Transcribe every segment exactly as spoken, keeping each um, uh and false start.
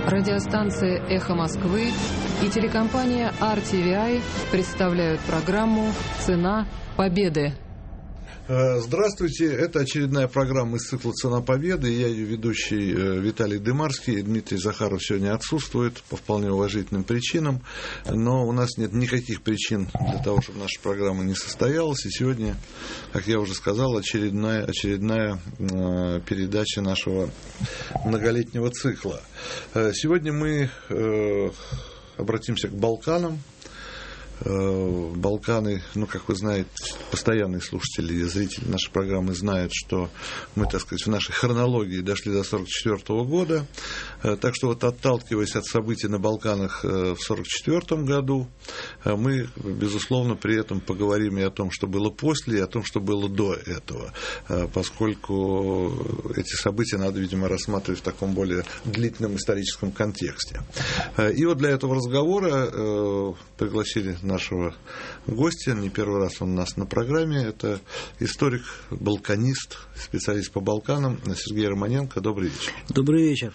Радиостанция «Эхо Москвы» и телекомпания ар ти ви ай представляют программу «Цена победы». Здравствуйте, это очередная программа из цикла «Цена победы». Я ее ведущий Виталий Дымарский. Дмитрий Захаров сегодня отсутствует по вполне уважительным причинам, но у нас нет никаких причин для того, чтобы наша программа не состоялась. И сегодня, как я уже сказал, очередная, очередная передача нашего многолетнего цикла. Сегодня мы обратимся к Балканам. Балканы, ну, как вы знаете, постоянные слушатели и зрители нашей программы знают, что мы, так сказать, в нашей хронологии дошли до сорок четвёртого года. Так что вот, отталкиваясь от событий на Балканах в сорок четвёртом году, мы, безусловно, при этом поговорим и о том, что было после, и о том, что было до этого, поскольку эти события надо, видимо, рассматривать в таком более длительном историческом контексте. И вот для этого разговора пригласили нашего гостя, не первый раз он у нас на программе, это историк, балканист, специалист по Балканам Сергей Романенко. Добрый вечер. Добрый вечер.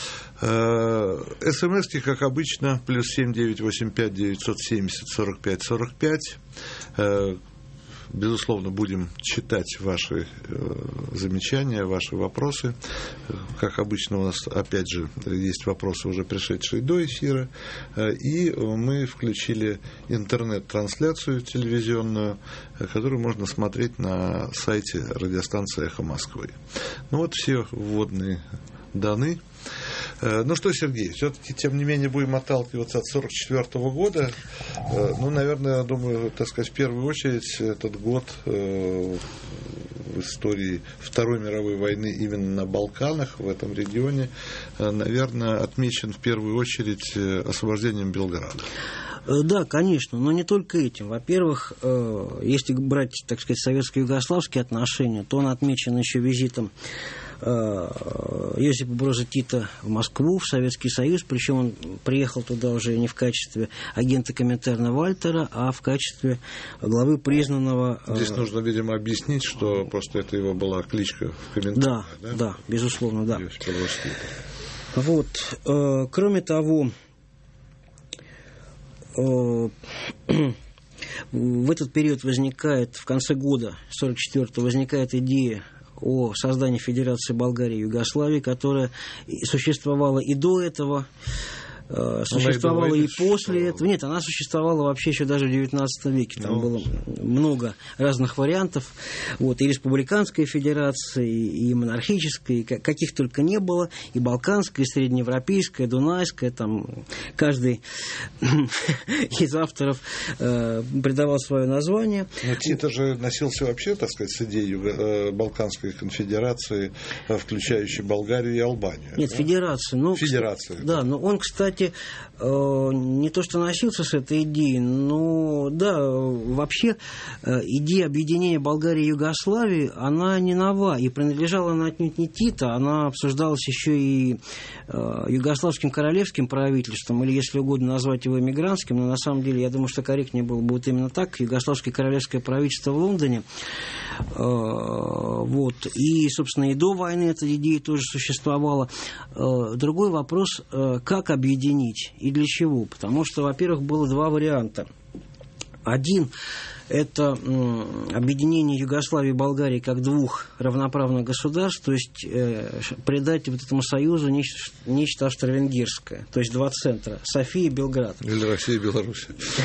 СМСки, как обычно, плюс семь девять восемь пять девятьсот семьдесят сорок пять сорок пять. Безусловно, будем читать ваши замечания, ваши вопросы. Как обычно, у нас, опять же, есть вопросы, уже пришедшие до эфира. И мы включили интернет-трансляцию телевизионную, которую можно смотреть на сайте радиостанции «Эхо Москвы». Ну вот, все вводные даны. Ну что, Сергей, все-таки, тем не менее, будем отталкиваться от сорок четвёртого года. Ну, наверное, я думаю, так сказать, в первую очередь, этот год в истории Второй мировой войны именно на Балканах, в этом регионе, наверное, отмечен в первую очередь освобождением Белграда. Да, конечно, но не только этим. Во-первых, если брать, так сказать, советско-югославские отношения, то он отмечен еще визитом Йосипа Броза Тита в Москву, в Советский Союз, причем он приехал туда уже не в качестве агента Коминтерна Вальтера, а в качестве главы признанного... Здесь нужно, видимо, объяснить, что просто это его была кличка в Коминтерна. Да, да, да, безусловно, да. Йосипа Броза Тита. Вот. Кроме того, в этот период возникает, в конце года сорок четвёртого возникает идея о создании Федерации Болгарии и Югославии, которая существовала и до этого, существовала и, и после этого. Нет, она существовала вообще еще даже в девятнадцатом веке. Там ну, было много разных вариантов. Вот, и республиканская федерация, и монархическая, и каких только не было. И балканская, и среднеевропейская, и дунайская. Там каждый из авторов придавал свое название. Но Тита же носился вообще, так сказать, с идеей Балканской конфедерации, включающей Болгарию и Албанию. Нет, да? Федерация. Ну, Федерация. Да, да, но он, кстати, не то что носился с этой идеей, но да, вообще идея объединения Болгарии и Югославии, она не нова, и принадлежала она отнюдь не Тита, она обсуждалась еще и югославским королевским правительством, или, если угодно, назвать его эмигрантским, но на самом деле, я думаю, что корректнее было бы вот именно так, югославское королевское правительство в Лондоне. Вот. И, собственно, и до войны эта идея тоже существовала. Другой вопрос, как объединить и для чего? Потому что, во-первых, было два варианта. Один – это объединение Югославии и Болгарии как двух равноправных государств, то есть э, придать вот этому союзу нечто, нечто австро-венгерское, то есть два центра – София и Белград. Или Россия и Беларусь.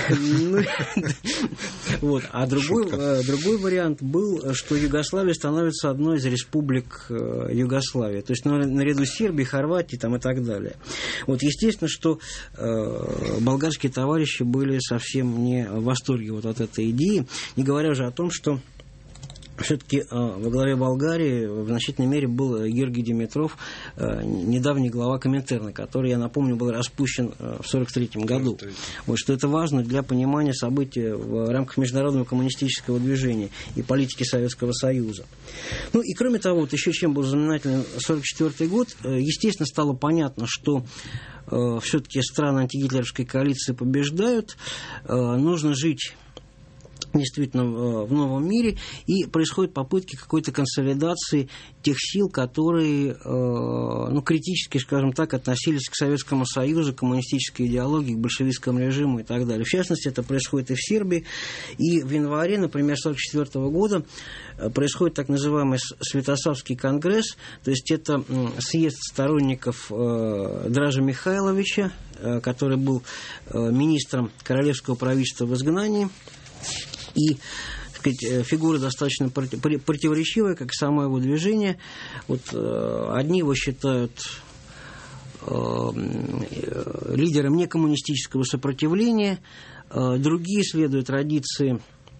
А другой вариант был, что Югославия становится одной из республик Югославии, то есть наряду с Сербией, Хорватией и так далее. Вот естественно, что болгарские товарищи были совсем не в восторге вот от этой идеи, не говоря уже о том, что все-таки э, во главе Болгарии в значительной мере был Георгий Димитров, э, недавний глава Коминтерна, который, я напомню, был распущен э, в сорок третьем году. Вот, что это важно для понимания событий в рамках международного коммунистического движения и политики Советского Союза. Ну и кроме того, вот еще чем был знаменателен сорок четвёртый год, э, естественно, стало понятно, что э, все-таки страны антигитлеровской коалиции побеждают, э, нужно жить действительно в новом мире, и происходят попытки какой-то консолидации тех сил, которые, ну, критически, скажем так, относились к Советскому Союзу, к коммунистической идеологии, к большевистскому режиму и так далее. В частности, это происходит и в Сербии, и в январе, например, тысяча девятьсот сорок четвёртого года происходит так называемый Святославский конгресс, то есть это съезд сторонников Дража Михайловича, который был министром королевского правительства в изгнании, и, так сказать, фигура достаточно противоречивая, как и само его движение. Вот, э, одни его считают э, лидером некоммунистического сопротивления, э, другие следуют традиции,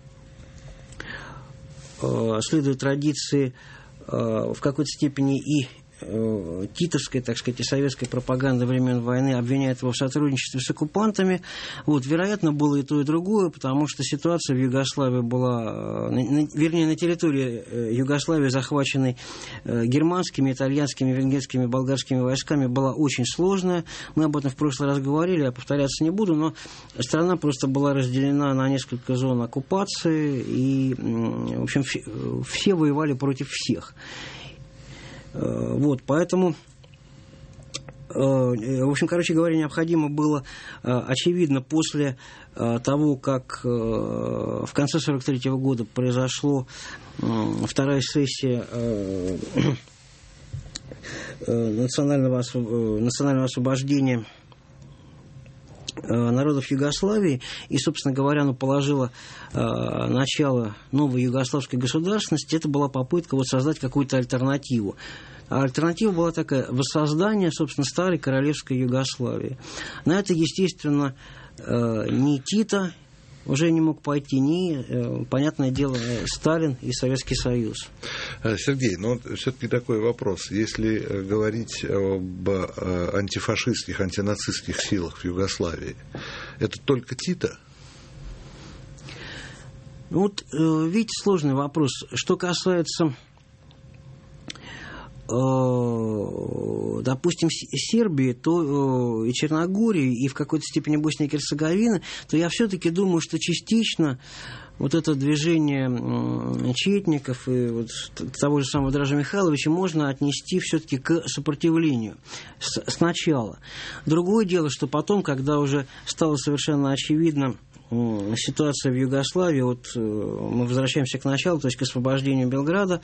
э, следуют традиции э, в какой-то степени и титовской, так сказать, и советской пропаганды времен войны, обвиняет его в сотрудничестве с оккупантами. Вот, вероятно, было и то, и другое, потому что ситуация в Югославии была, вернее, на территории Югославии, захваченной германскими, итальянскими, венгерскими, болгарскими войсками, была очень сложная. Мы об этом в прошлый раз говорили, я повторяться не буду, но страна просто была разделена на несколько зон оккупации, и, в общем, все воевали против всех. Вот, поэтому, в общем, короче говоря, необходимо было, очевидно, после того, как в конце сорок третьего года произошла вторая сессия национального, национального освобождения народов Югославии, и, собственно говоря, оно положило э, начало новой югославской государственности, это была попытка вот создать какую-то альтернативу. А альтернатива была такая: воссоздание, собственно, старой королевской Югославии. На это, естественно, э, ни Тито уже не мог пойти, ни, понятное дело, Сталин и Советский Союз. Сергей, но все-таки такой вопрос. Если говорить об антифашистских, антинацистских силах в Югославии, это только Тито? Ну вот, видите, сложный вопрос. Что касается, допустим, Сербии, то и Черногории, и в какой-то степени Боснии и Герцеговины, то я все-таки думаю, что частично вот это движение четников и вот того же самого Дража Михайловича можно отнести все-таки к сопротивлению сначала. Другое дело, что потом, когда уже стало совершенно очевидно ситуация в Югославии, вот мы возвращаемся к началу, то есть к освобождению Белграда,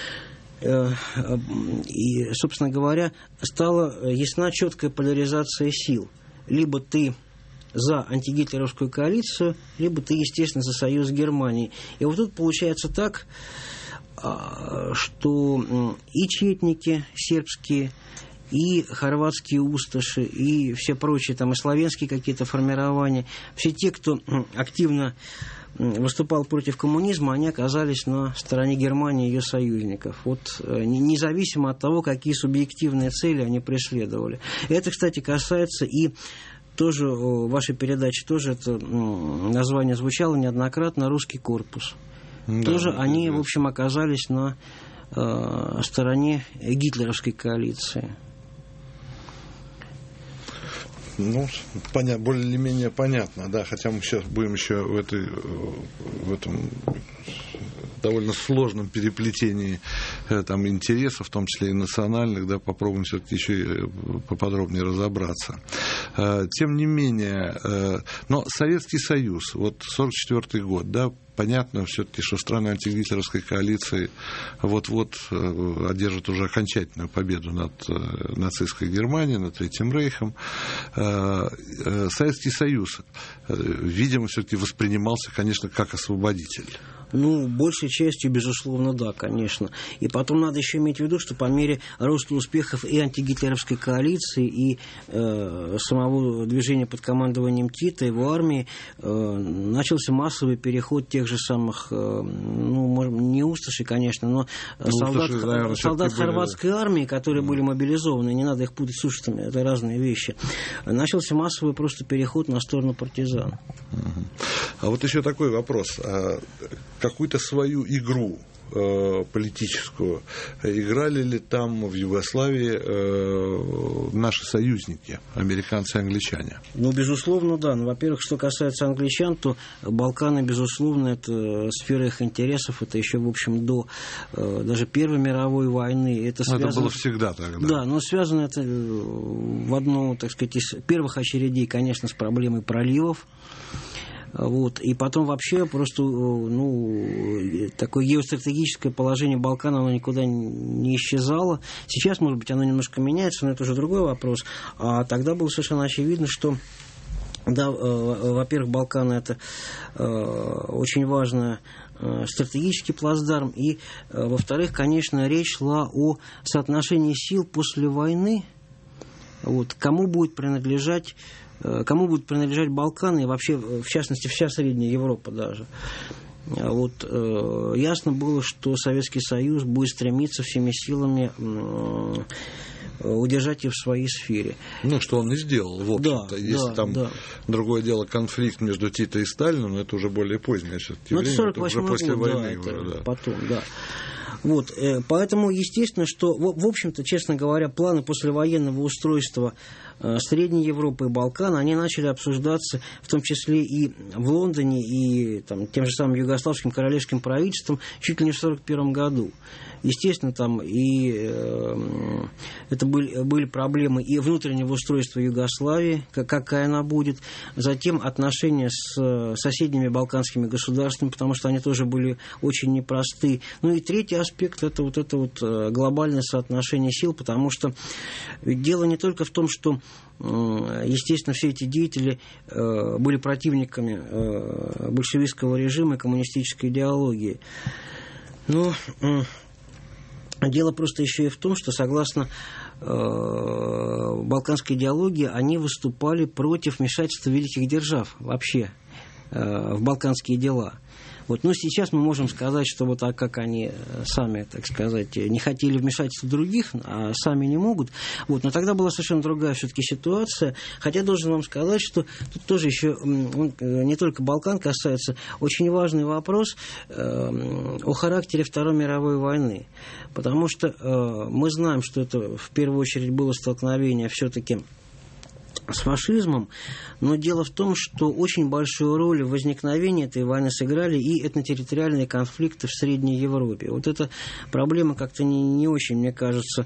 и, собственно говоря, стала ясна четкая поляризация сил. Либо ты за антигитлеровскую коалицию, либо ты, естественно, за союз с Германией. И вот тут получается так, что и четники сербские, и хорватские усташи, и все прочие, там, и славянские какие-то формирования, все те, кто активно выступал против коммунизма, они оказались на стороне Германии и ее союзников. Вот, независимо от того, какие субъективные цели они преследовали. Это, кстати, касается и тоже в вашей передаче тоже это название звучало неоднократно, «Русский корпус». Да, тоже они, в общем, оказались на э, стороне гитлеровской коалиции. Ну, поня- более-менее понятно, да, хотя мы сейчас будем еще в, этой, в этом довольно сложном переплетении там, интересов, в том числе и национальных, да, попробуем все-таки еще поподробнее разобраться. Тем не менее, но Советский Союз, вот сорок четвёртый год, да, понятно все-таки, что страны антигитлеровской коалиции вот-вот одержат уже окончательную победу над нацистской Германией, над Третьим Рейхом. Советский Союз, видимо, все-таки воспринимался, конечно, как освободитель. Ну, большей частью, безусловно, да, конечно. И потом надо еще иметь в виду, что по мере роста успехов и антигитлеровской коалиции, и э, самого движения под командованием Тита, его армии, э, начался массовый переход тех же самых, э, ну, может, не усташей, конечно, но ну, солдат, усташи, наверное, солдат хорватской были... армии, которые mm. были мобилизованы, не надо их путать с усташами, это разные вещи. Начался массовый просто переход на сторону партизан. Mm-hmm. А вот еще такой вопрос. Какую-то свою игру э, политическую. Играли ли там в Югославии э, наши союзники, американцы и англичане? Ну, безусловно, да. Ну, во-первых, что касается англичан, то Балканы, безусловно, это сфера их интересов. Это еще, в общем, до э, даже Первой мировой войны. Это, связано... это было всегда тогда. Да, но связано это в одну, так сказать, из первых очередей, конечно, с проблемой проливов. Вот. И потом вообще просто ну, такое геостратегическое положение Балкан, оно никуда не исчезало. Сейчас, может быть, оно немножко меняется, но это уже другой вопрос. А тогда было совершенно очевидно, что да, во-первых, Балканы это очень важная стратегический плацдарм, и, во-вторых, конечно, речь шла о соотношении сил после войны, вот, кому будет принадлежать кому будут принадлежать Балканы и вообще, в частности, вся Средняя Европа даже. Вот, э, ясно было, что Советский Союз будет стремиться всеми силами э, удержать их в своей сфере. Ну, что он и сделал, в общем-то. Да, Если да, там да. другое дело, конфликт между Тито и Сталином, это уже более позднее все-таки ну, время, это сорок восьмой уже после год, войны. Да, уже, да. Потом, да. Вот, поэтому, естественно, что, в общем-то, честно говоря, планы послевоенного устройства Средней Европы и Балкан, они начали обсуждаться, в том числе и в Лондоне, и там, тем же самым югославским королевским правительством, чуть ли не в сорок первом году. Естественно, там и э, это были, были проблемы и внутреннего устройства Югославии, как, какая она будет, затем отношения с соседними балканскими государствами, потому что они тоже были очень непросты. Ну и третий аспект – это вот это вот глобальное соотношение сил, потому что дело не только в том, что естественно, все эти деятели были противниками большевистского режима и коммунистической идеологии. Но дело просто еще и в том, что согласно балканской идеологии они выступали против вмешательства великих держав вообще в балканские дела. Вот. Но сейчас мы можем сказать, что вот так как они сами, так сказать, не хотели вмешательства других, а сами не могут. Вот. Но тогда была совершенно другая все-таки ситуация. Хотя должен вам сказать, что тут тоже еще не только Балкан касается, очень важный вопрос э, о характере Второй мировой войны. Потому что э, мы знаем, что это в первую очередь было столкновение все-таки с фашизмом, но дело в том, что очень большую роль в возникновении этой войны сыграли и этнотерриториальные конфликты в Средней Европе. Вот эта проблема как-то не, не очень, мне кажется,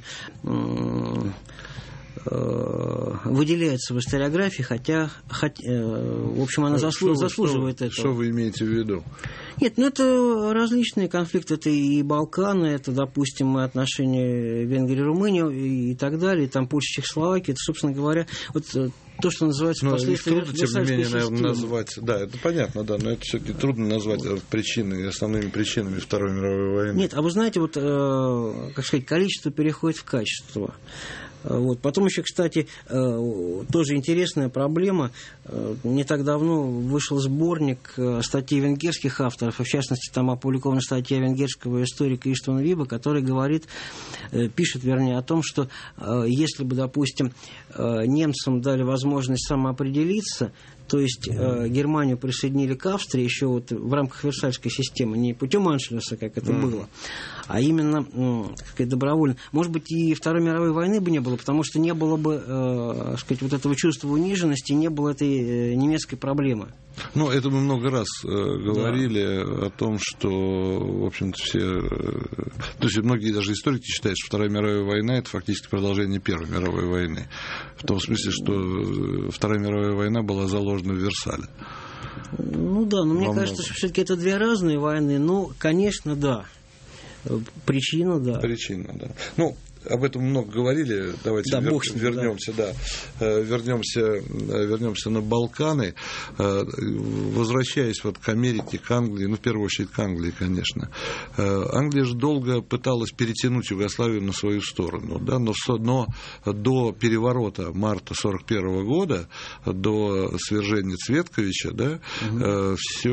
выделяется в историографии, хотя, хотя в общем, она заслу, что, заслуживает что, этого. Что вы имеете в виду? Нет, ну это различные конфликты, это и Балканы, это, допустим, отношения Венгрии, Румынии и так далее, там Польша, Чехословакия, это, собственно говоря, вот то, что называется но последствия трудно, тем не менее, системы. назвать, да, это понятно, да, но это все-таки трудно назвать причиной, основными причинами Второй мировой войны. Нет, а вы знаете, вот, э, как сказать, количество переходит в качество. Вот. Потом еще, кстати, тоже интересная проблема. Не так давно вышел сборник статей венгерских авторов, и в частности, там опубликована статья венгерского историка Иштвана Виба, который говорит, пишет, вернее, о том, что если бы, допустим, немцам дали возможность самоопределиться, то есть э, Германию присоединили к Австрии еще вот в рамках Версальской системы, не путем Аншлюса, как это mm. было, а именно э, так сказать, добровольно. Может быть, и Второй мировой войны бы не было, потому что не было бы э, сказать, вот этого чувства униженности, не было этой э, немецкой проблемы. Ну, это мы много раз э, говорили да. о том, что, в общем-то, все... Э, то есть многие даже историки считают, что Вторая мировая война – это фактически продолжение Первой мировой войны. В том смысле, что Вторая мировая война была заложена в Версале. Ну да, но мне Во кажется, много. что все-таки это две разные войны. Ну, конечно, да. Причина, да. Причина, да. Ну, об этом много говорили. Давайте да, вер, ним, вернемся, да. Да, вернемся, вернемся на Балканы. Возвращаясь вот к Америке, к Англии, ну, в первую очередь к Англии, конечно. Англия же долго пыталась перетянуть Югославию на свою сторону, да, но, но до переворота марта сорок первого года, до свержения Цветковича, да, угу. все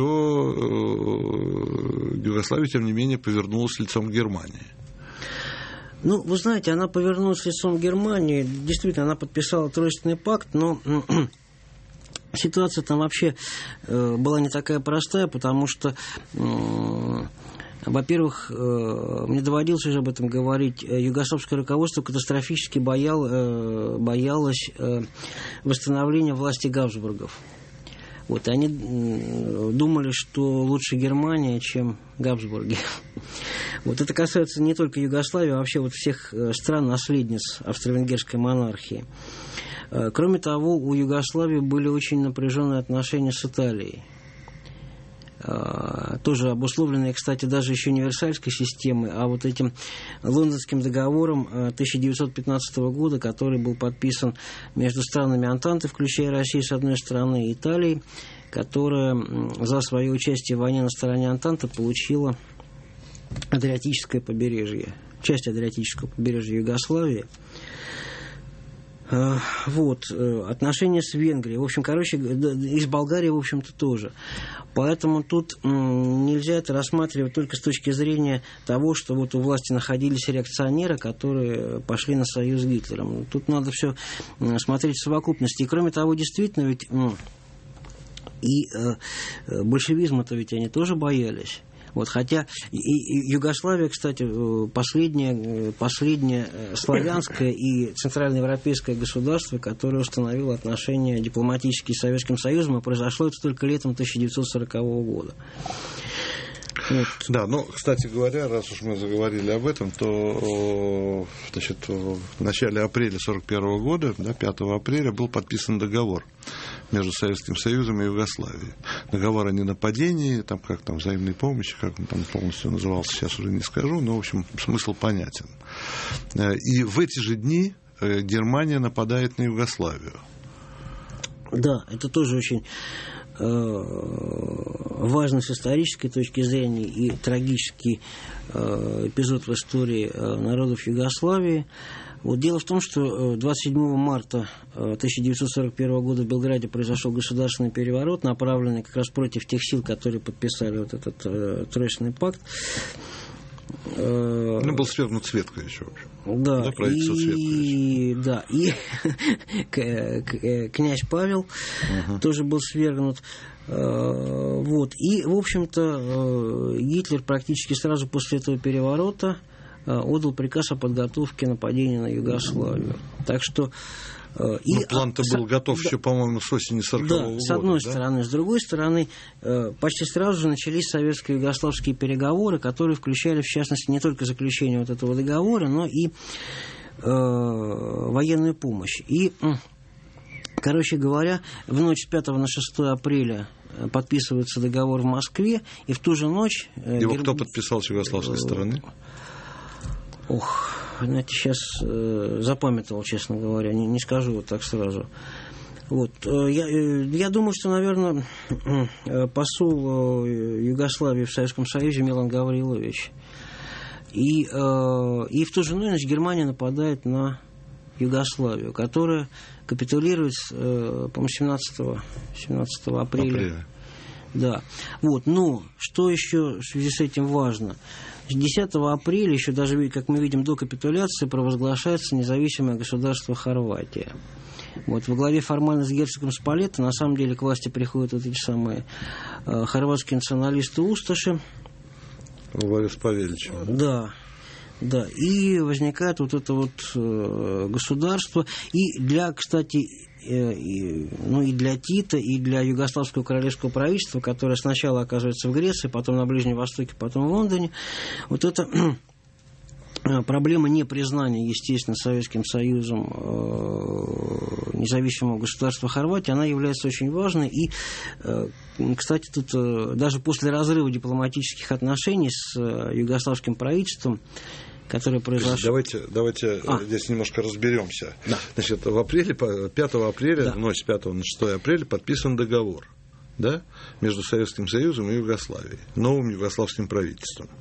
Югославия, тем не менее, повернулась лицом к Германии. Ну, вы знаете, она повернулась лицом к Германии, действительно, она подписала Тройственный пакт, но ситуация там вообще была не такая простая, потому что Во-первых, мне доводилось уже об этом говорить, югославское руководство катастрофически боял, боялось восстановления власти Габсбургов. Вот, они думали, что лучше Германия, чем Габсбурги. Вот это касается не только Югославии, а вообще вот всех стран-наследниц австро-венгерской монархии. Кроме того, у Югославии были очень напряженные отношения с Италией. Тоже обусловленные, кстати, даже еще не Версальской системой, а вот этим Лондонским договором тысяча девятьсот пятнадцатого года, который был подписан между странами Антанты, включая Россию с одной стороны, и Италией, которая за свое участие в войне на стороне Антанты получила Адриатическое побережье, часть Адриатического побережья Югославии. Вот, отношения с Венгрией, в общем, короче, и с Болгарией, в общем-то, тоже. Поэтому тут нельзя это рассматривать только с точки зрения того, что вот у власти находились реакционеры, которые пошли на союз с Гитлером. Тут надо все смотреть в совокупности. И кроме того, действительно, ведь и большевизма-то ведь они тоже боялись. Вот, хотя и, и Югославия, кстати, последнее, последнее славянское и центральноевропейское государство, которое установило отношения дипломатические с Советским Союзом, и произошло это только летом тысяча девятьсот сорокового года. Вот. Да, ну, кстати говоря, раз уж мы заговорили об этом, то, значит, в начале апреля сорок первого года, да, пятого апреля, был подписан договор между Советским Союзом и Югославией. Договор о ненападении, там как там взаимной помощи, как он там полностью назывался, сейчас уже не скажу, но, в общем, смысл понятен. И в эти же дни Германия нападает на Югославию. Да, это тоже очень важно с исторической точки зрения и трагический эпизод в истории народов Югославии. Вот дело в том, что двадцать седьмого марта тысяча девятьсот сорок первого года в Белграде произошел государственный переворот, направленный как раз против тех сил, которые подписали вот этот э, Троечный пакт. Ну, был свергнут Цветка еще, в общем. Да, да, правительство и, да, и князь Павел uh-huh. тоже был свергнут. Вот. И, в общем-то, Гитлер практически сразу после этого переворота отдал приказ о подготовке нападения на Югославию. Так что... И, ну, план-то а, был готов да, еще, по-моему, с осени сорокового да, года. С одной да? стороны. С другой стороны, почти сразу же начались советско-югославские переговоры, которые включали, в частности, не только заключение вот этого договора, но и э, военную помощь. И, короче говоря, в ночь с пятого на шестое апреля подписывается договор в Москве, и в ту же ночь... Его Гер... кто подписал с югославской стороны? Ох... Знаете, сейчас э, запамятовал, честно говоря, не, не скажу вот так сразу. Вот. Я, я думаю, что, наверное, посол Югославии в Советском Союзе Милан Гаврилович. И, э, и в ту же ночь Германия нападает на Югославию, которая капитулирует, э, по-моему, семнадцатого апреля. апреля. Да. Вот. Но что еще в связи с этим важно? десятого апреля, еще даже, как мы видим, до капитуляции, провозглашается независимое государство Хорватия. Вот, во главе формально с герцогом Спалетто на самом деле к власти приходят вот эти самые э, хорватские националисты Усташи. Во главе с Павеличем. Да. Да, и возникает вот это вот э, государство. И для, кстати, э, и, ну и для Тита, и для Югославского королевского правительства, которое сначала оказывается в Греции, потом на Ближнем Востоке, потом в Лондоне, вот это проблема непризнания, естественно, Советским Союзом э, независимого государства Хорватии, она является очень важной. И, э, кстати, тут э, даже после разрыва дипломатических отношений с э, югославским правительством, которое произошло... Давайте, давайте а. здесь немножко разберемся. Да. Значит, в апреле, пятого апреля, да. в ночь с пятого на шестое апреля подписан договор, да, между Советским Союзом и Югославией, новым югославским правительством.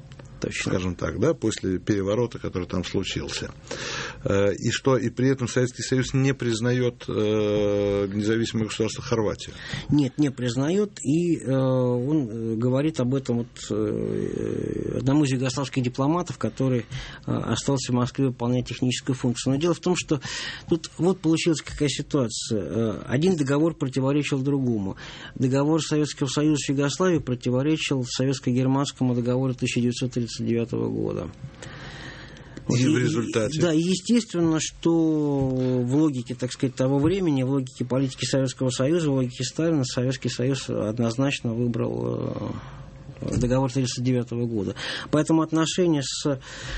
Точно. Скажем так, да, после переворота, который там случился. И что, и при этом Советский Союз не признает независимое государство Хорватию? Нет, не признает, и он говорит об этом вот одному из югославских дипломатов, который остался в Москве выполнять техническую функцию. Но дело в том, что тут вот получилась какая ситуация. Один договор противоречил другому. Договор Советского Союза с Югославией противоречил советско-германскому договору тысяча девятьсот тридцать девятого года. И, и в результате? Да, и естественно, что в логике, так сказать, того времени, в логике политики Советского Союза, в логике Сталина, Советский Союз однозначно выбрал договор тысяча девятьсот тридцать девятого года. Поэтому отношения с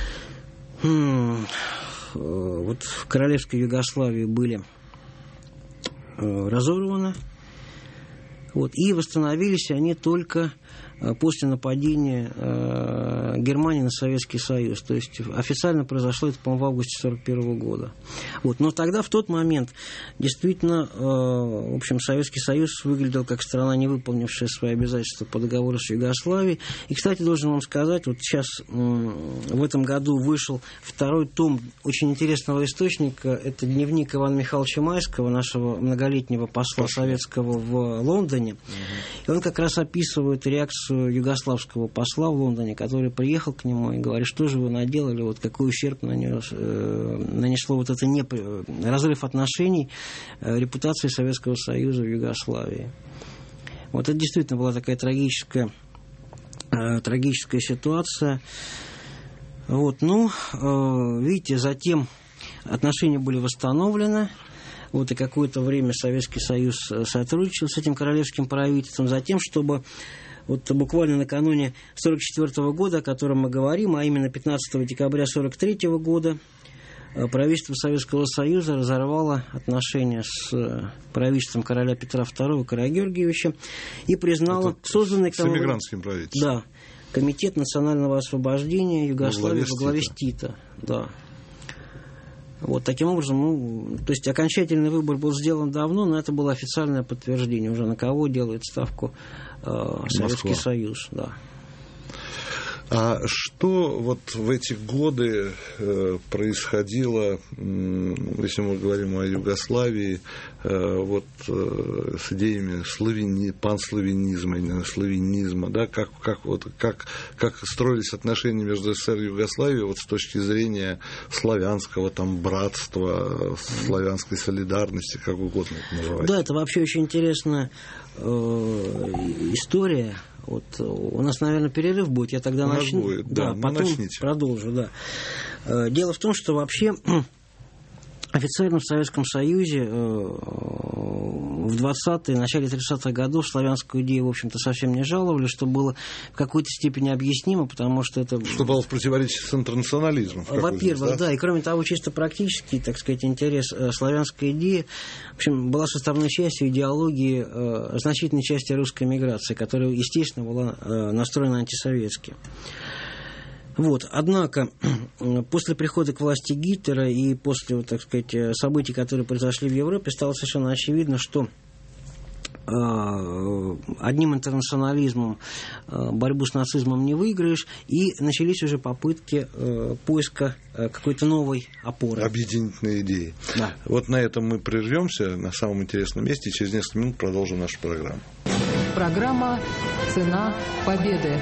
вот, в королевской Югославии были разорваны, вот, и восстановились они только после нападения э, Германии на Советский Союз. То есть официально произошло это, по-моему, в августе сорок первого года. Вот. Но тогда, в тот момент, действительно, э, в общем, Советский Союз выглядел как страна, не выполнившая свои обязательства по договору с Югославией. И, кстати, должен вам сказать, вот сейчас э, в этом году вышел второй том очень интересного источника. Это дневник Ивана Михайловича Майского, нашего многолетнего посла советского в Лондоне. Угу. И он как раз описывает реакцию югославского посла в Лондоне, который приехал к нему и говорит, что же вы наделали, вот какой ущерб нанес, э, нанесло вот это не, разрыв отношений, э, репутации Советского Союза в Югославии. Вот это действительно была такая трагическая, э, трагическая ситуация. Вот, ну, э, видите, затем отношения были восстановлены. Вот, и какое-то время Советский Союз сотрудничал с этим королевским правительством, затем, чтобы вот буквально накануне сорок четвёртого года, о котором мы говорим, а именно пятнадцатого декабря сорок третьего года, правительство Советского Союза разорвало отношения с правительством короля Петра второго Карагеоргиевича и признало это созданный... С эмигрантским правительством. Да, Комитет национального освобождения Югославии во главе с Тита. Да. Вот таким образом, ну, то есть окончательный выбор был сделан давно, но это было официальное подтверждение уже, на кого делает ставку э, Советский Москва. Союз, да. А что вот в эти годы э, происходило, э, если мы говорим о Югославии, э, вот э, с идеями славяни, панславянизма, славянизма, да, как, как, вот, как, как строились отношения между СССР и Югославией вот, с точки зрения славянского там, братства, славянской солидарности, как угодно это называть? Да, это вообще очень интересная э, история. Вот у нас, наверное, перерыв будет, я тогда начну. Будет, да, да, потом начните. Продолжу, да. Дело в том, что вообще официально в Советском Союзе в двадцатые, начале тридцатых годов славянскую идею, в общем-то, совсем не жаловали, что было в какой-то степени объяснимо, потому что это... Что было в противоречии с интернационализмом. Во-первых, да? да, и кроме того, чисто практический, так сказать, интерес славянской идеи, в общем, была составной частью идеологии э, значительной части русской миграции, которая, естественно, была э, настроена антисоветски. Вот. Однако, после прихода к власти Гитлера и после, так сказать, событий, которые произошли в Европе, стало совершенно очевидно, что одним интернационализмом борьбу с нацизмом не выиграешь, и начались уже попытки поиска какой-то новой опоры. Объединительной идеи. Да. Вот на этом мы прервемся на самом интересном месте, и через несколько минут продолжим нашу программу. Программа «Цена победы».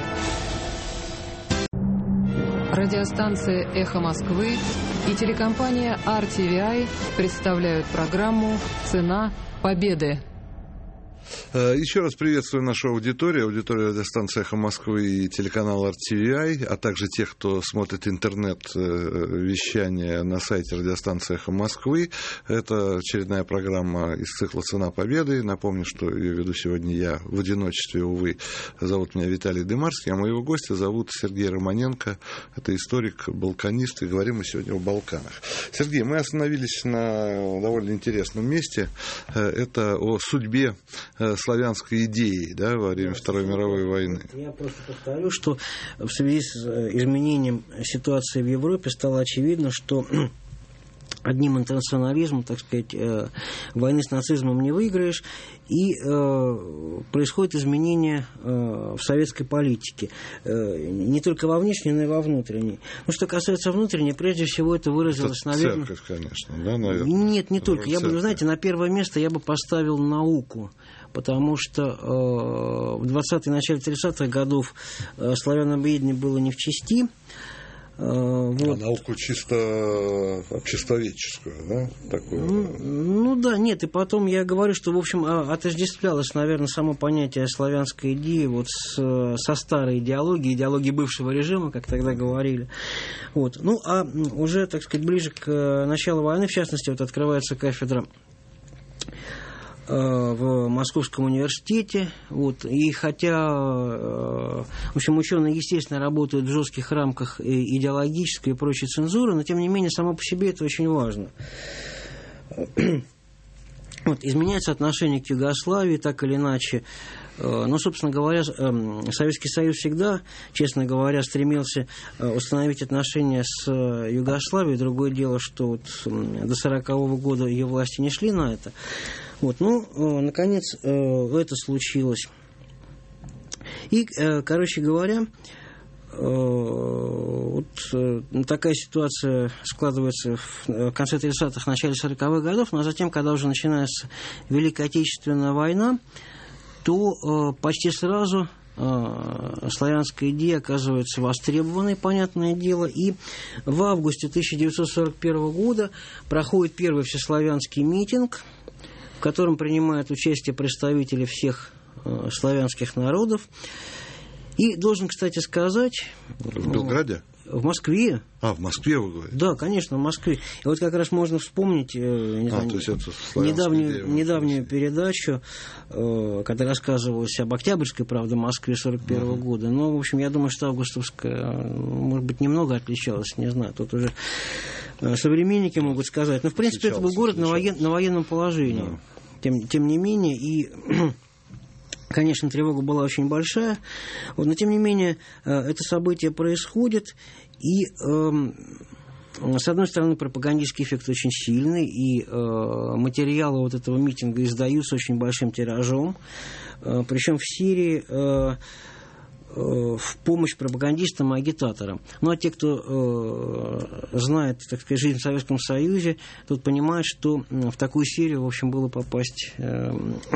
Радиостанция «Эхо Москвы» и телекомпания ар ти ви ай представляют программу «Цена победы». Еще раз приветствую нашу аудиторию, аудиторию радиостанции «Эхо Москвы» и телеканал ар ти ви ай, а также тех, кто смотрит интернет-вещание на сайте радиостанции «Эхо Москвы». Это очередная программа из цикла «Цена победы». Напомню, что ее веду сегодня я в одиночестве, увы. Зовут меня Виталий Дымарский, а моего гостя зовут Сергей Романенко. Это историк, балканист, и говорим мы сегодня о Балканах. Сергей, мы остановились на довольно интересном месте. Это о судьбе славянской идеи, да, во время Второй мировой войны. Я просто повторю, что в связи с изменением ситуации в Европе стало очевидно, что одним интернационализмом, так сказать, э, войны с нацизмом не выиграешь, и э, происходит изменение э, в советской политике, э, не только во внешней, но и во внутренней. Ну, что касается внутренней, прежде всего это выразилось, это наверное... Церковь, конечно, да, наверное? Нет, не только. Я бы, знаете, на первое место я бы поставил науку, потому что э, в двадцатые, начале тридцатых годов э, славянообъединение было не в чести. Вот. А науку чисто обществоведческую, да? Такую... Ну, ну да, нет, и потом я говорю, что, в общем, отождествлялось, наверное, само понятие славянской идеи вот с, со старой идеологией, идеологией бывшего режима, как тогда говорили. Вот. Ну, а уже, так сказать, ближе к началу войны, в частности, вот открывается кафедра в Московском университете. Вот. И хотя, в общем, ученые, естественно, работают в жестких рамках идеологической и прочей цензуры, но, тем не менее, само по себе это очень важно. Вот. Изменяется отношение к Югославии, так или иначе. Ну, собственно говоря, Советский Союз всегда, честно говоря, стремился установить отношения с Югославией. Другое дело, что вот до сорокового года ее власти не шли на это. Вот, ну, наконец, это случилось. И, короче говоря, вот такая ситуация складывается в конце тридцатых, начале сороковых годов, но затем, когда уже начинается Великая Отечественная война, то почти сразу славянская идея оказывается востребованной, понятное дело, и в августе тысяча девятьсот сорок первого года проходит первый всеславянский митинг, в котором принимают участие представители всех э, славянских народов. И должен, кстати, сказать... В Белграде? В Москве. А, в Москве вы говорите? Да, конечно, в Москве. И вот как раз можно вспомнить э, не а, знаю, то есть это недавнюю, идея, недавнюю передачу, э, когда рассказывалось об Октябрьской, правда, Москве сорок первого uh-huh. года. Но, в общем, я думаю, что августовская, может быть, немного отличалась, не знаю, тут уже э, современники могут сказать. Но, в принципе, отличалось, это был город на, воен, на военном положении. Uh-huh. Тем, тем не менее, и... Конечно, тревога была очень большая, вот, но тем не менее это событие происходит, и э, с одной стороны пропагандистский эффект очень сильный, и э, материалы вот этого митинга издаются очень большим тиражом, э, причем в Сирии э, э, в помощь пропагандистам и агитаторам. Ну а те, кто э, знает, так сказать, жизнь в Советском Союзе, тут понимают, что в такую Сирию, в общем, было попасть... Э,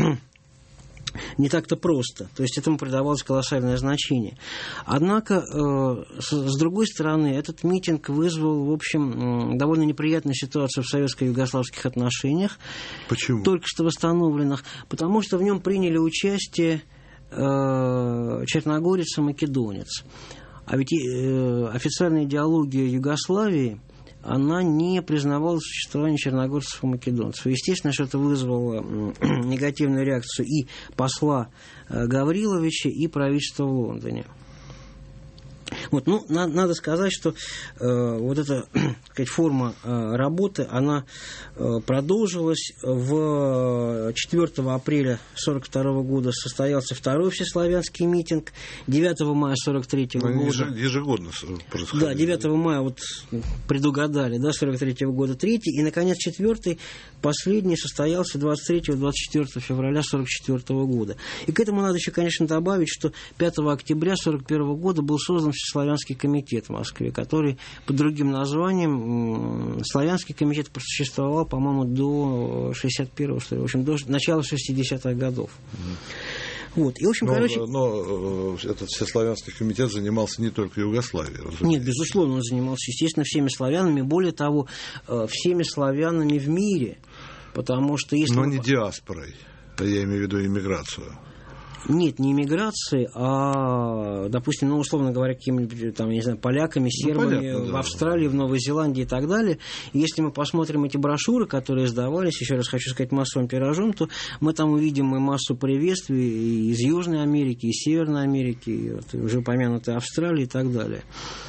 не так-то просто. То есть этому придавалось колоссальное значение. Однако, э, с, с другой стороны, этот митинг вызвал, в общем, э, довольно неприятную ситуацию в советско-югославских отношениях. Почему? Только что восстановленных. Потому что в нем приняли участие э, черногорец и македонец. А ведь э, официальная идеология Югославии, она не признавала существование черногорцев и македонцев. Естественно, что это вызвало негативную реакцию и посла Гавриловича, и правительства в Лондоне. Вот, ну, на, надо сказать, что э, вот эта сказать, форма э, работы, она э, продолжилась. В четвёртого апреля сорок второго года состоялся второй всеславянский митинг. девятого мая сорок третьего ну, года... Ежегодно происходило. Да, девятого мая вот предугадали, да, сорок третьего года третий. И, наконец, четвертый, последний, состоялся двадцать третьего - двадцать четвёртого февраля сорок четвёртого года. И к этому надо еще, конечно, добавить, что пятого октября сорок первого года был создан Всеславянский комитет в Москве, который под другим названием Славянский комитет просуществовал, по-моему, до шестьдесят первого, что ли, в общем, до начала шестидесятых годов. Mm. Вот. И, в общем, но, короче... но этот Всеславянский комитет занимался не только Югославией, разумеется. Нет, безусловно, он занимался, естественно, всеми славянами, более того, всеми славянами в мире, потому что если... Но мы... не диаспорой, я имею в виду иммиграцию. Нет, не иммиграции, а, допустим, ну, условно говоря, какими-нибудь, там, не знаю, поляками, сербами, ну, понятно, в да. Австралии, в Новой Зеландии и так далее. И если мы посмотрим эти брошюры, которые издавались, еще раз хочу сказать, массовым тиражом, то мы там увидим и массу приветствий из Южной Америки, из Северной Америки, и вот, уже упомянутой Австралии и так далее.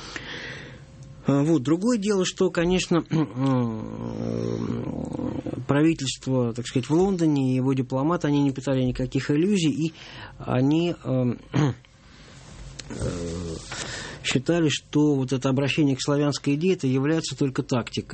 Вот. Другое дело, что, конечно, правительство, так сказать, в Лондоне и его дипломаты, они не питали никаких иллюзий, и они э, э, считали, что вот это обращение к славянской идее это является только тактикой,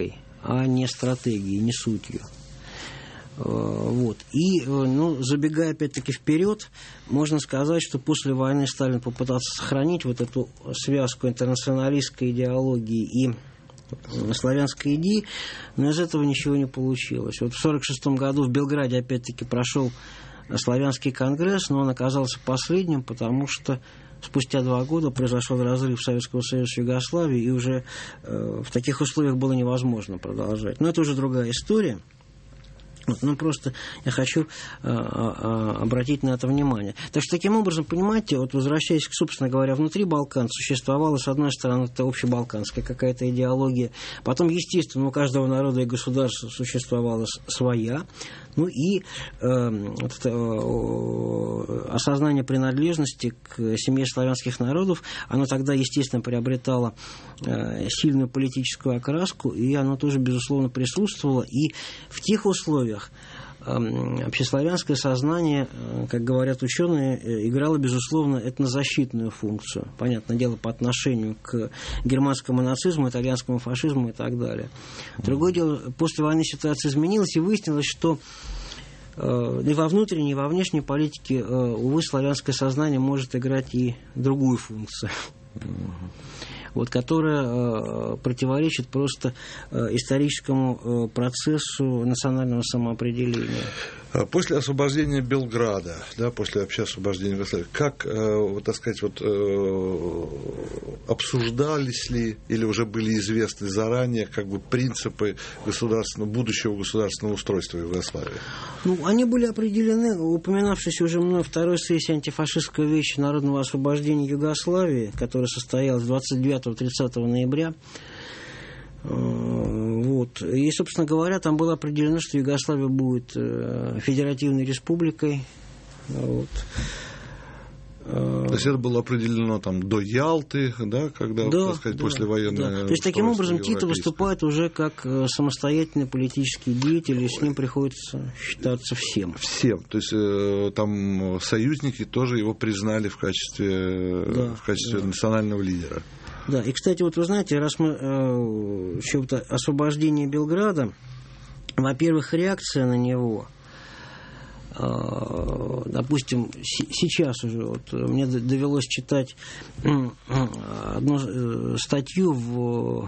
а не стратегией, не сутью. Вот. И, ну, забегая опять-таки вперед, можно сказать, что после войны Сталин попытался сохранить вот эту связку интернационалистской идеологии и славянской идеи, но из этого ничего не получилось. Вот в сорок шестом году в Белграде опять-таки прошел славянский конгресс, но он оказался последним, потому что спустя два года произошел разрыв Советского Союза с Югославией, и уже э, в таких условиях было невозможно продолжать. Но это уже другая история. Вот, ну, просто я хочу а, а, обратить на это внимание. Так что, таким образом, понимаете, вот возвращаясь, собственно говоря, внутри Балкан существовала, с одной стороны, это общебалканская какая-то идеология, потом, естественно, у каждого народа и государства существовала своя, ну и э, вот это, э, осознание принадлежности к семье славянских народов, оно тогда, естественно, приобретало э, сильную политическую окраску, и оно тоже, безусловно, присутствовало, и в тех условиях общеславянское сознание, как говорят ученые, играло, безусловно, этнозащитную функцию. Понятное дело, по отношению к германскому нацизму, итальянскому фашизму и так далее. Другое дело, после войны ситуация изменилась, и выяснилось, что и во внутренней, и во внешней политике, увы, славянское сознание может играть и другую функцию. Вот, которая э, противоречит просто э, историческому э, процессу национального самоопределения. После освобождения Белграда, да, после вообще освобождения Югославии, как, э, вот, так сказать, вот, э, обсуждались ли или уже были известны заранее как бы принципы государственного, будущего государственного устройства Югославии? Ну, они были определены, упоминавшись уже мной второй сессии антифашистского вечера народного освобождения Югославии, которая состоялась двадцать девятого-тридцатого ноября. Вот. И, собственно говоря, там было определено, что Югославия будет федеративной республикой. Вот. То есть это было определено там до Ялты, да, когда, да, так сказать, да, послевоенное. Да. То есть таким образом Тито выступает уже как самостоятельный политический деятель, и с ним приходится считаться всем. Всем. То есть э, там союзники тоже его признали в качестве, да, в качестве да. национального лидера. Да, и, кстати, вот вы знаете, раз мы э, что-то освобождение Белграда, во-первых, реакция на него, э, допустим, с- сейчас уже вот мне довелось читать э, одну э, статью в,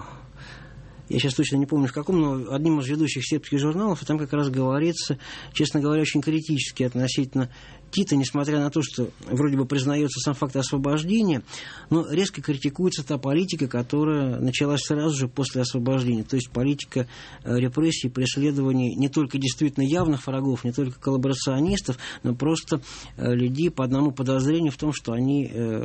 я сейчас точно не помню в каком, но одним из ведущих сербских журналов, и там как раз говорится, честно говоря, очень критически относительно Тита, несмотря на то, что вроде бы признается сам факт освобождения, но резко критикуется та политика, которая началась сразу же после освобождения. То есть политика репрессий, преследований не только действительно явных врагов, не только коллаборационистов, но просто людей по одному подозрению в том, что они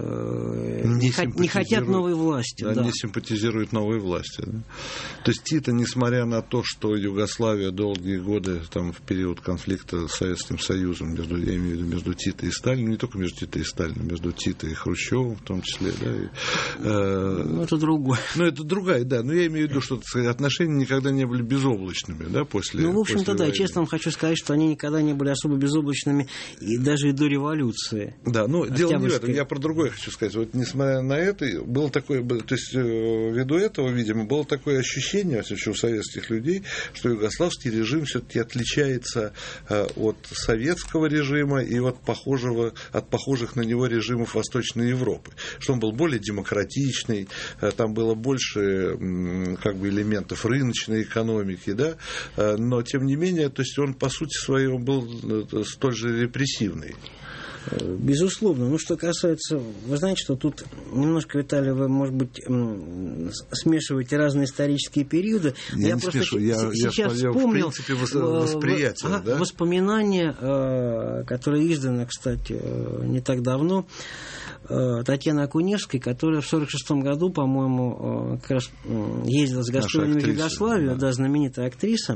э, не, не, не хотят новой власти. Да, да. Не симпатизируют новой власти. Да? То есть Тита, несмотря на то, что Югославия долгие годы, там, в период конфликта с Советским Союзом, между, я имею в виду, между Тито и Сталиным, не только между Тито и Сталиным, между Тито и Хрущевым в том числе. Да, и, э, ну, это другое. Ну, это другая, да. Но я имею в виду, что сказать, отношения никогда не были безоблачными, да, после Ну, в общем-то, да. войны. Честно вам хочу сказать, что они никогда не были особо безоблачными, и даже и до революции. Да, ну, дело не в этом. Я про другое хочу сказать. Вот, несмотря на это, было такое, то есть, ввиду этого, видимо, было такое ощущение, у советских людей, что югославский режим все-таки отличается от советского режима и от похожего, от похожих на него режимов Восточной Европы, что он был более демократичный, там было больше как бы элементов рыночной экономики, да, но тем не менее, то есть он по сути своей был столь же репрессивный. Безусловно. Ну, что касается... Вы знаете, что тут немножко, Виталий, вы, может быть, смешиваете разные исторические периоды. Я, я не просто смешиваю. Я, сейчас я, вспомнил... В принципе, восприятие, в, да? Воспоминания, которые изданы, кстати, не так давно, Татьяны Акуневской, которая в сорок шестом году, по-моему, как раз ездила с гастролями в Югославию, да. да, знаменитая актриса,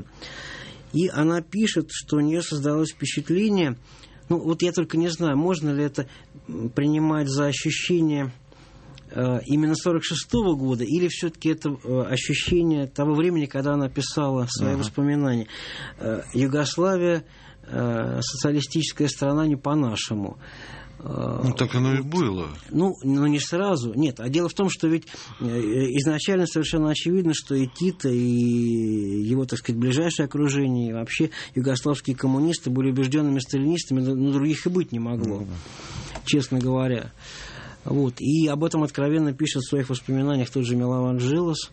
и она пишет, что у нее создалось впечатление... Ну, вот я только не знаю, можно ли это принимать за ощущение э, именно сорок шестого года, или все-таки это э, ощущение того времени, когда она писала свои uh-huh. воспоминания. Э, Югославия, э, социалистическая страна не по-нашему. Ну, так оно и было. Ну, ну, не сразу. Нет, а дело в том, что ведь изначально совершенно очевидно, что и Тито, и его, так сказать, ближайшее окружение, и вообще югославские коммунисты были убежденными сталинистами, но других и быть не могло, mm-hmm. честно говоря. Вот. И об этом откровенно пишет в своих воспоминаниях тот же Милован Джилос.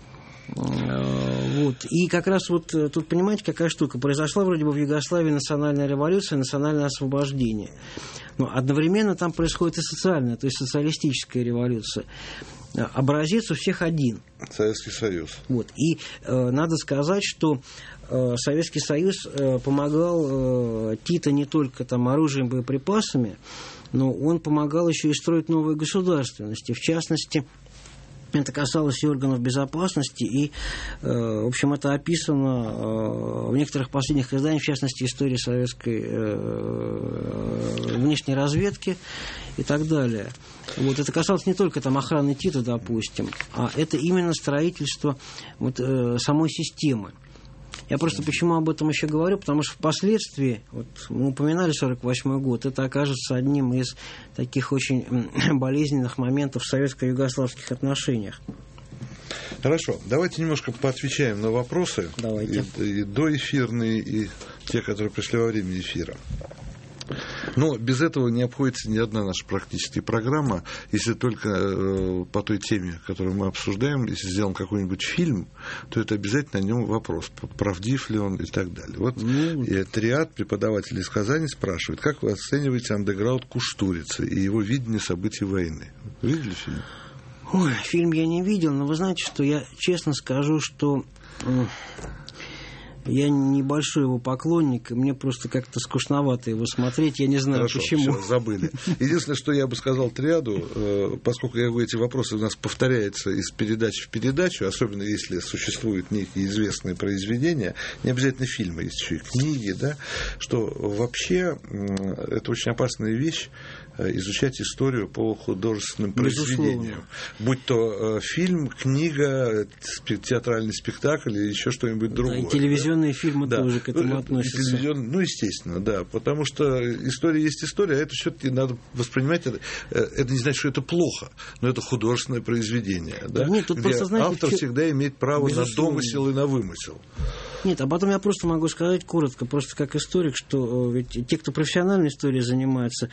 Вот. И как раз вот тут, понимаете, какая штука. Произошла вроде бы в Югославии национальная революция, национальное освобождение. Но одновременно там происходит и социальная, то есть социалистическая революция. Образец у всех один. Советский Союз. Вот. И э, надо сказать, что э, Советский Союз э, помогал э, Тито не только там, оружием, боеприпасами, но он помогал еще и строить новые государственности. В частности, это касалось и органов безопасности, и, э, в общем, это описано э, в некоторых последних изданиях, в частности, истории советской э, внешней разведки и так далее. Вот, это касалось не только там, охраны Тита, допустим, а это именно строительство вот, э, самой системы. Я просто почему об этом еще говорю, потому что впоследствии, вот мы упоминали сорок восьмой год, это окажется одним из таких очень болезненных моментов в советско-югославских отношениях. Хорошо, давайте немножко поотвечаем на вопросы. Давайте. И, и доэфирные, и те, которые пришли во время эфира. Но без этого не обходится ни одна наша практически программа, если только э, по той теме, которую мы обсуждаем, если сделаем какой-нибудь фильм, то это обязательно о нем вопрос, правдив ли он и так далее. Вот mm. и Триад, преподаватель из Казани, спрашивает, как вы оцениваете андеграунд Куштурицы и его видение событий войны? Вы видели фильм? Ой, фильм я не видел, но вы знаете, что я честно скажу, что... Я небольшой его поклонник, и мне просто как-то скучновато его смотреть, я не знаю, Хорошо, почему. Все, забыли. Единственное, что я бы сказал Триаду, поскольку я говорю, эти вопросы у нас повторяются из передачи в передачу, особенно если существуют некие известные произведения, не обязательно фильмы, есть еще и книги, да, что вообще это очень опасная вещь, изучать историю по художественным произведениям. Будь то фильм, книга, театральный спектакль или еще что-нибудь другое. Да, и телевизионные фильмы да. тоже к этому относятся. Ну, естественно, да. Потому что история есть история, а это все-таки надо воспринимать. Это, это не значит, что это плохо, но это художественное произведение. Да? Нет, тут где просто, знаете, автор что... всегда имеет право безусловно. На домысел и на вымысел. Нет, а потом я просто могу сказать коротко, просто как историк, что ведь те, кто профессиональной историей занимается,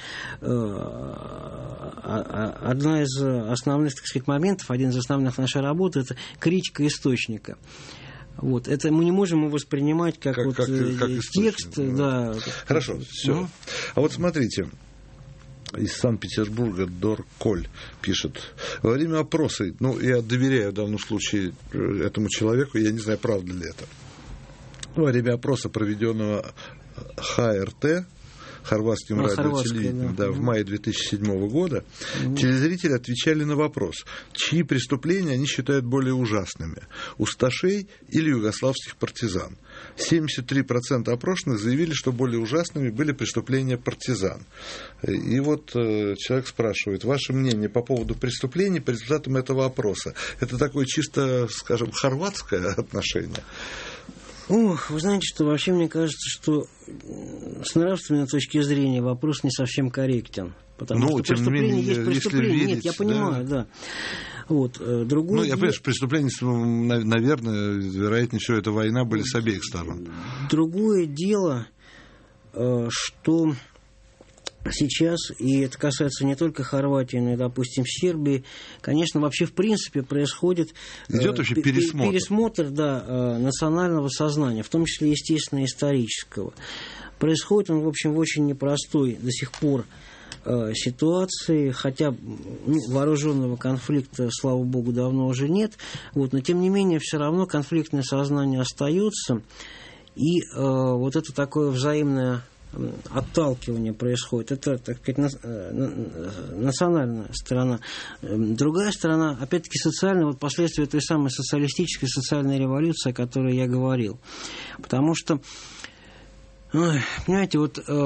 одна из основных, так сказать, моментов, один из основных нашей работы – это критика источника. Вот. Это мы не можем его воспринимать как, как, вот, как, как текст. Да. Да. Хорошо, все. Ну? А вот смотрите. Из Санкт-Петербурга Дор Коль пишет. Во время опроса, ну, я доверяю в данном случае этому человеку, я не знаю, правда ли это. Во время опроса, проведенного ха эр тэ, хорватским а, радиотелевидением, да. Да, в мае две тысячи седьмого года, mm-hmm. телезрители отвечали на вопрос, чьи преступления они считают более ужасными, усташей или югославских партизан. семьдесят три процента опрошенных заявили, что более ужасными были преступления партизан. И вот э, человек спрашивает, ваше мнение по поводу преступлений по результатам этого опроса. Это такое чисто, скажем, хорватское отношение? Ох, вы знаете, что вообще мне кажется, что с нравственной точки зрения вопрос не совсем корректен. Потому ну, что преступление менее, есть преступление. Верить, Нет, я понимаю, да. да. Вот, другое ну, я понимаю, что преступления, наверное, вероятнее всего, это война были с обеих сторон. Другое дело, что сейчас, и это касается не только Хорватии, но и, допустим, Сербии, конечно, вообще в принципе происходит Идет вообще пересмотр. пересмотр да, национального сознания, в том числе, естественно, исторического. Происходит он, в общем, в очень непростой до сих пор ситуации, хотя ну, вооруженного конфликта, слава богу, давно уже нет, вот, но тем не менее все равно конфликтное сознание остается, и э, вот это такое взаимное отталкивание происходит. Это, так сказать, национальная сторона. Другая сторона, опять-таки, социальная, вот последствия той самой социалистической социальной революции, о которой я говорил. Потому что Ой, понимаете, вот э,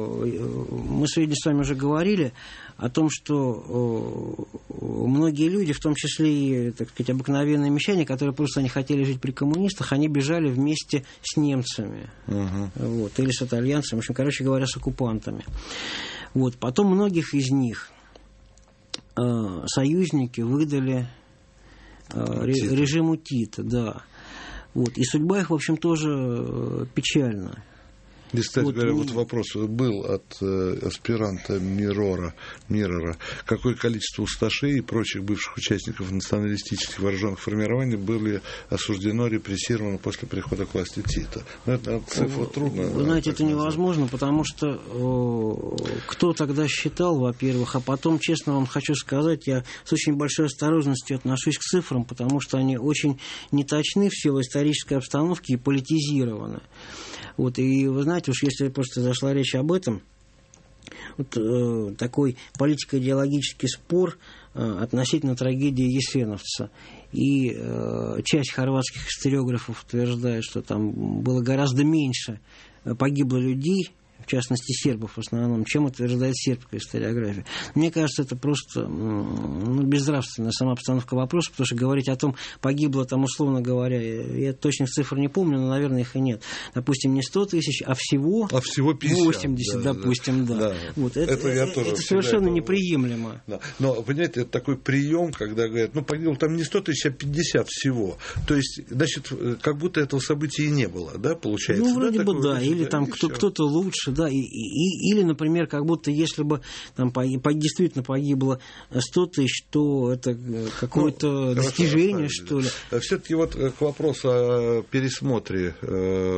мы сегодня с вами уже говорили о том, что э, многие люди, в том числе и, так сказать, обыкновенные мещане, которые просто не хотели жить при коммунистах, они бежали вместе с немцами, угу. вот, или с итальянцами, в общем, короче говоря, с оккупантами. Вот, потом многих из них э, союзники выдали э, Тита. режиму Тита, да. Вот, и судьба их, в общем, тоже э, печальна. И, кстати вот, говоря, ну, вот вопрос был от э, аспиранта Мирора, Мирора. Какое количество усташей и прочих бывших участников националистических вооруженных формирований были осуждено, репрессированы после прихода к власти Тита? Ну, это цифра трудно. Вы знаете, это невозможно, потому что э, кто тогда считал, во-первых, а потом, честно вам хочу сказать, я с очень большой осторожностью отношусь к цифрам, потому что они очень неточны в силу исторической обстановки и политизированы. Вот, и вы знаете, уж если просто зашла речь об этом, вот, э, такой политико-идеологический спор э, относительно трагедии Есеновца. И э, часть хорватских историографов утверждает, что там было гораздо меньше погибло людей, в частности сербов в основном, чем утверждает сербская историография. Мне кажется, это просто ну, безнравственная сама обстановка вопроса, потому что говорить о том, погибло там, условно говоря, я точных цифр не помню, но, наверное, их и нет. Допустим, не сто тысяч, а всего, а всего пятьдесят, восемьдесят, да, допустим, да. да. Вот, это это, я это, тоже это совершенно это... неприемлемо. Да. Но, понимаете, это такой прием, когда говорят, ну, погибло там не сто тысяч, а пятьдесят всего. То есть, значит, как будто этого события и не было, да, получается? Ну, вроде да, бы, такое, да, или да, там и кто, всё. кто-то лучше, да, и, и, или, например, как будто если бы там погиб, действительно погибло сто тысяч, то это какое-то ну, достижение, что ли. Все-таки вот к вопросу о пересмотре э,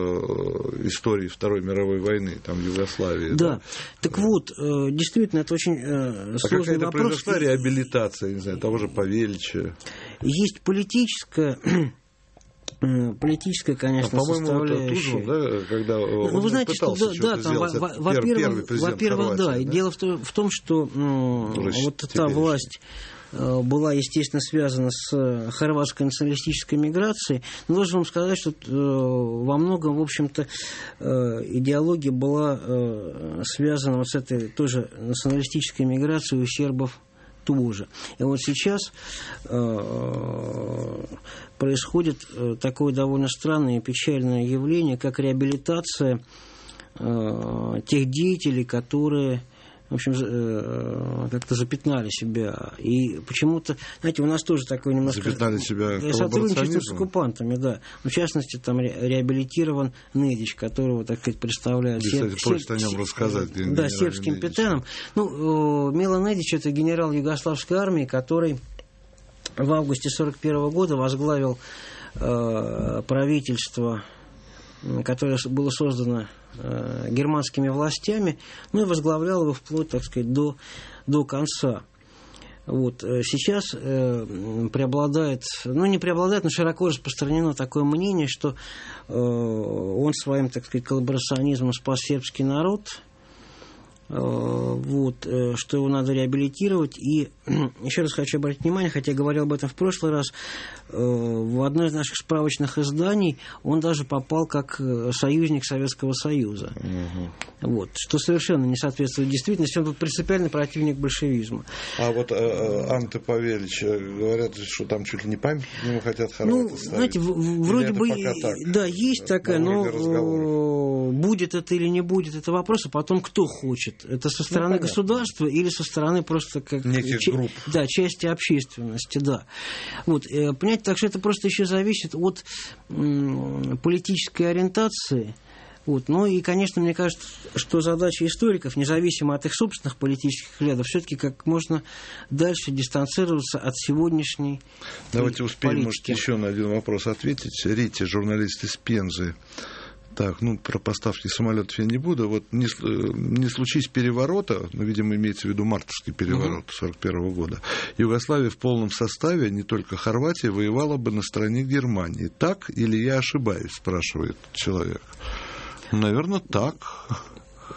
истории Второй мировой войны, там, в Югославии. Да, да. так вот, э, действительно, это очень э, сложный а какая-то вопрос. произошла реабилитация, не знаю, того же Павелича? Есть политическая... Политическая, конечно, а, по-моему, составляющая. Это Тузман, да, когда ну, он вы знаете, пытался что да, да, там, во-первых, во-первых, да, и дело в том, в том что м, вот та власть э, была, естественно, связана с хорватской националистической миграцией. Но должен вам сказать, что э, во многом, в общем-то, э, идеология была э, связана вот с этой тоже националистической миграцией у сербов тоже. И вот сейчас э, происходит э, такое довольно странное и печальное явление, как реабилитация э, тех деятелей, которые, в общем, э, как-то запятнали себя. И почему-то, знаете, у нас тоже такое немножко... Запятнали себя сотрудничество с оккупантами, да. В частности, там ре- реабилитирован Недич, которого, так сказать, представляют... Кстати, серб... просят о нем рассказать. Да, сербским пятеном. Ну, э, Мило Недич — это генерал югославской армии, который в августе сорок первого года возглавил э, правительство, которое было создано э, германскими властями, ну и возглавлял его вплоть, так сказать, до, до конца. Вот. Сейчас э, преобладает, ну не преобладает, но широко распространено такое мнение, что э, он своим, так сказать, коллаборационизмом спас сербский народ, э, вот, э, что его надо реабилитировать. И еще раз хочу обратить внимание, хотя я говорил об этом в прошлый раз, э, в одно из наших справочных изданий он даже попал как союзник Советского Союза. Угу. Вот, что совершенно не соответствует действительности. Он был принципиальный противник большевизма. А вот э, Анте Павелич, говорят, что там чуть ли не память ему хотят хорваты ну, ставить. Знаете, в, вроде бы, так, да, есть такая, но разговора. Будет это или не будет, это вопрос, а потом кто хочет. Это со стороны ну, государства или со стороны просто как... Неких ч... групп. Да, части общественности, да. Вот, э, понимаете, так что это просто еще зависит от м, политической ориентации. Вот. Ну и, конечно, мне кажется, что задача историков, независимо от их собственных политических взглядов, все-таки как можно дальше дистанцироваться от сегодняшней Давайте успеем, политики. Может, еще на один вопрос ответить. Рите, журналист из Пензы. Так, ну, про поставки самолетов я не буду. Вот не, не случись переворота, ну, видимо, имеется в виду мартовский переворот сорок первого года, Югославия в полном составе, не только Хорватия, воевала бы на стороне Германии. Так или я ошибаюсь, спрашивает человек. Наверное, так.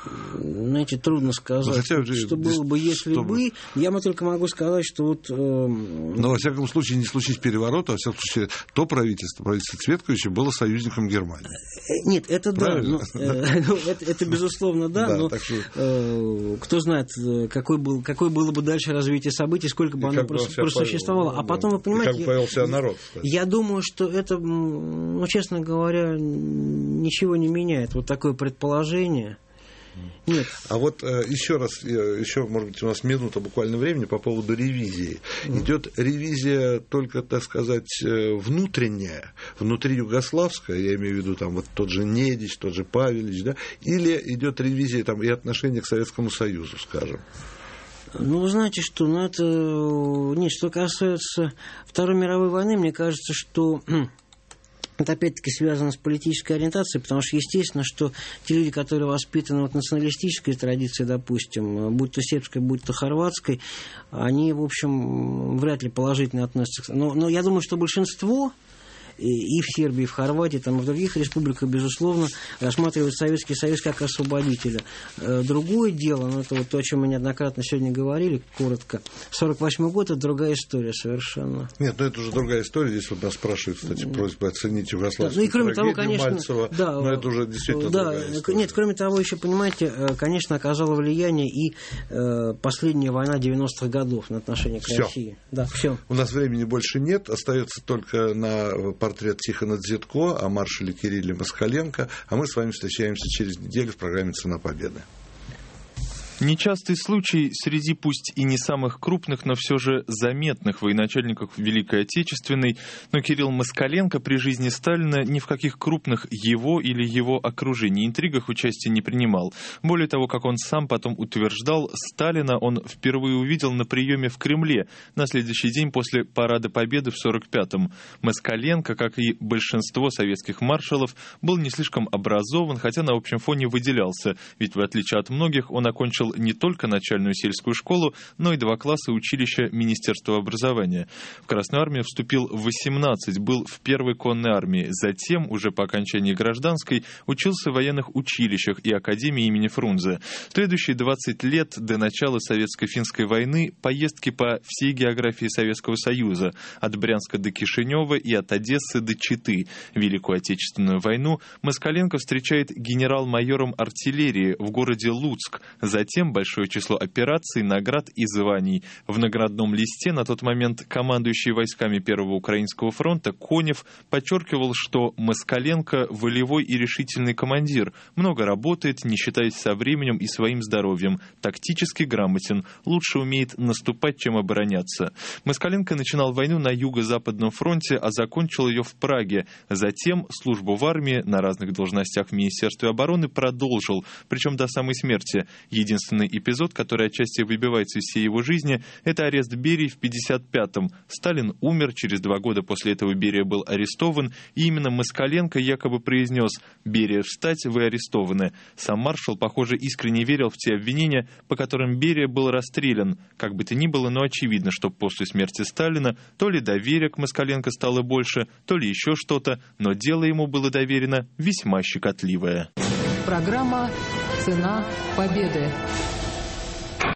Знаете, трудно сказать, хотя бы, что было бы, если чтобы... бы. Я могу только могу сказать, что вот... Э... Но, во всяком случае, не случись переворота, во всяком случае, то правительство, правительство Цветковича, было союзником Германии. Нет, это Правильно? да. Ну, э, ну, это, это безусловно да, да но что... э, кто знает, какой был, какое было бы дальше развитие событий, сколько бы и оно прос, просуществовало. Повел, а потом, да. вы понимаете... И как повел себя народ, кстати. Я думаю, что это, ну, честно говоря, ничего не меняет. Вот такое предположение... Нет. А вот э, еще раз, еще, может быть, у нас минута буквально времени по поводу ревизии. Mm. Идет ревизия только, так сказать, внутренняя, внутри югославская, я имею в виду там вот тот же Недич, тот же Павелич, да, или идет ревизия там и отношения к Советскому Союзу, скажем? Ну, вы знаете, что, ну, это, нет, что касается Второй мировой войны, мне кажется, что... Это опять-таки связано с политической ориентацией, потому что естественно, что те люди, которые воспитаны вот националистической традицией, допустим, будь то сербской, будь то хорватской, они, в общем, вряд ли положительно относятся. Но, но я думаю, что большинство и в Сербии, и в Хорватии, там, и в других республиках, безусловно, рассматривают Советский Союз как освободителя. Другое дело, ну, это вот то, о чем мы неоднократно сегодня говорили, коротко, сорок восьмой год – это другая история совершенно. Нет, ну это уже другая история. Здесь вот нас спрашивают, кстати, просьба оценить югославскую да, ну, и кроме трагедию того, конечно, Мальцева, да, но это уже действительно да, другая история. Нет, кроме того, еще, понимаете, конечно, оказало влияние и э, последняя война девяностых годов на отношение к всё. России. Да, все. У нас времени больше нет, остается только на портрет Тихона Дзитко, о маршале Кирилле Москаленко, а мы с вами встречаемся через неделю в программе «Цена победы». Нечастый случай среди пусть и не самых крупных, но все же заметных военачальников Великой Отечественной, но Кирилл Москаленко при жизни Сталина ни в каких крупных его или его окружении интригах участия не принимал. Более того, как он сам потом утверждал, Сталина он впервые увидел на приеме в Кремле на следующий день после Парада Победы в сорок пятом. Москаленко, как и большинство советских маршалов, был не слишком образован, хотя на общем фоне выделялся, ведь в отличие от многих он окончил не только начальную сельскую школу, но и два класса училища Министерства образования. В Красную армию вступил в восемнадцать, был в первой конной армии. Затем, уже по окончании гражданской, учился в военных училищах и академии имени Фрунзе. Следующие двадцать лет до начала Советско-финской войны поездки по всей географии Советского Союза, от Брянска до Кишинева и от Одессы до Читы. Великую Отечественную войну Москаленко встречает генерал-майором артиллерии в городе Луцк. Затем большое число операций, наград и званий. В наградном листе на тот момент командующий войсками Первого Украинского фронта Конев подчеркивал, что Москаленко волевой и решительный командир, много работает, не считаясь со временем и своим здоровьем, тактически грамотен, лучше умеет наступать, чем обороняться. Москаленко начинал войну на Юго-Западном фронте, а закончил ее в Праге. Затем службу в армии на разных должностях в Министерстве обороны продолжил, причем до самой смерти. Единственный эпизод, который отчасти выбивается из всей его жизни, это арест Берии в пятьдесят пятом. Сталин умер, через два года после этого Берия был арестован, и именно Москаленко якобы произнес: «Берия, встать, вы арестованы». Сам маршал, похоже, искренне верил в те обвинения, по которым Берия был расстрелян. Как бы то ни было, но очевидно, что после смерти Сталина то ли доверия к Москаленко стало больше, то ли еще что-то, но дело ему было доверено весьма щекотливое. Программа «Цена победы».